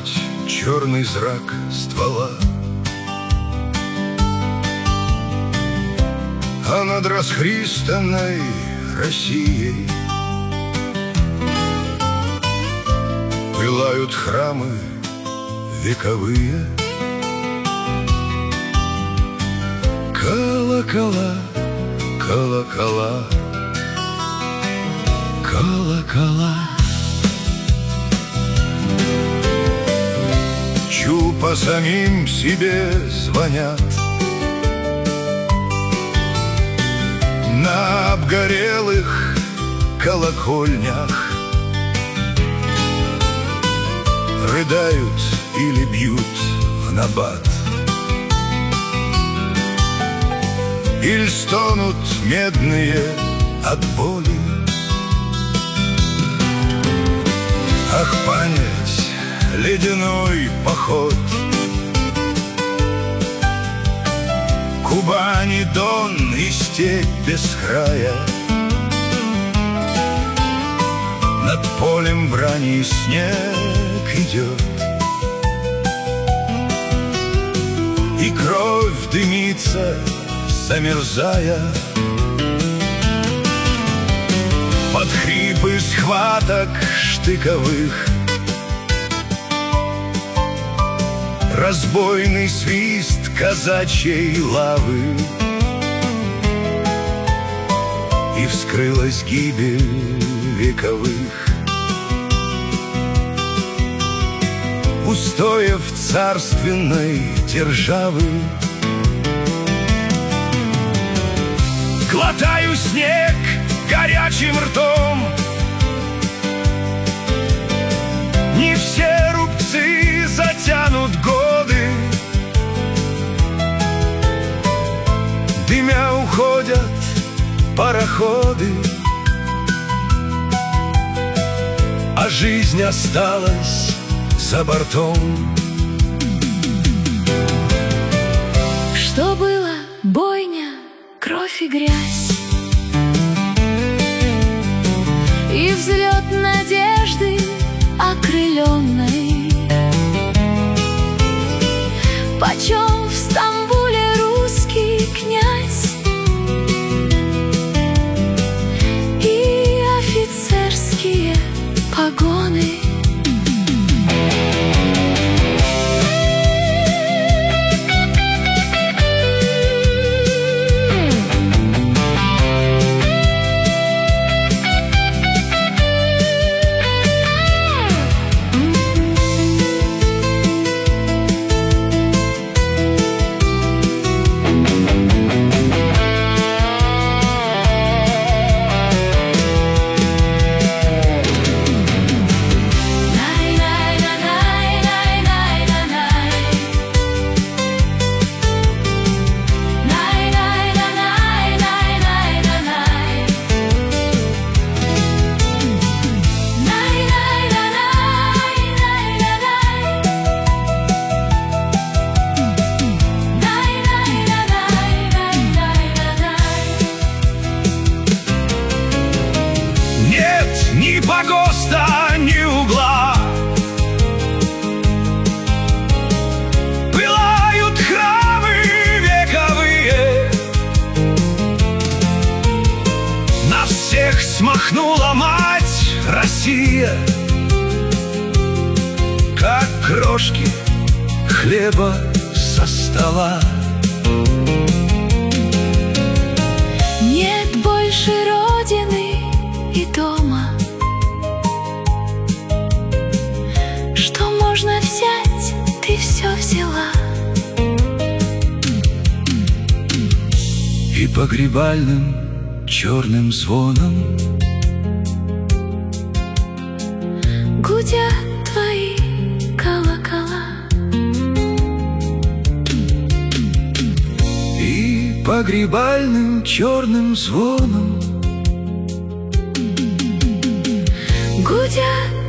память черный зрак ствола, а над расхристанной Россией пылают храмы вековые. Колокола, колокола, колокола. Чупа самим себе звонят на обгорелых колокольнях, рыдают или бьют в набат, или стонут медные от боли. Ах, память, ледяной поход, Кубань и Дон и степь без края, над полем брани снег идет, и кровь дымится, замерзая, под хрипы схваток штыковых. Разбойный свист казачьей лавы, и вскрылась гибель вековых устоев царственной державы. Глотаю снег горячим ртом, не все рубцы затянут годы, дымя уходят пароходы, а жизнь осталась за бортом. Что было бойня, кровь и грязь, и взлет надежды окрыленной. Почем в Стамбуле русский князь и офицерские погоны? Ни погоста, ни угла, пылают храмы вековые. На всех смахнула мать Россия, как крошки хлеба со стола. Нет больше родины и дома. Что можно взять, ты все взяла. И погребальным черным звоном гудят твои колокола. И погребальным черным звоном Гудят